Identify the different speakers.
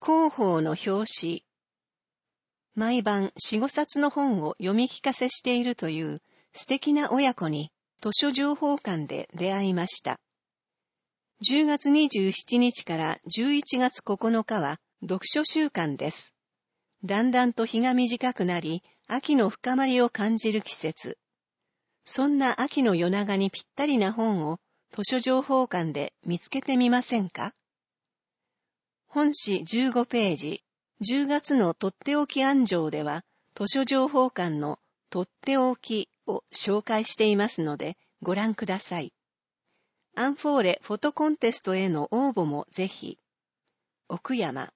Speaker 1: 広報の表紙。毎晩4、5冊の本を読み聞かせしているという素敵な親子に図書情報館で出会いました。10月27日から11月9日は読書週間です。だんだんと日が短くなり、秋の深まりを感じる季節。そんな秋の夜長にぴったりな本を図書情報館で見つけてみませんか？本誌15ページ、10月のとっておき案上では、図書情報館のとっておきを紹介していますので、ご覧ください。アンフォーレフォトコンテストへの応募もぜひ。奥山